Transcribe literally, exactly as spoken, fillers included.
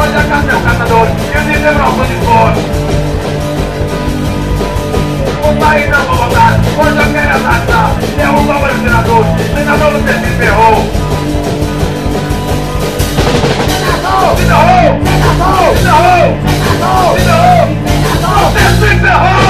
Pode a casa, o catador, e o desembroco de fora. O país não vou votar, hoje eu quero atacar. Derruba o senador, o senador não se ferrou. Senador! Senador! Senador! Senador! Senador! Você se ferrou!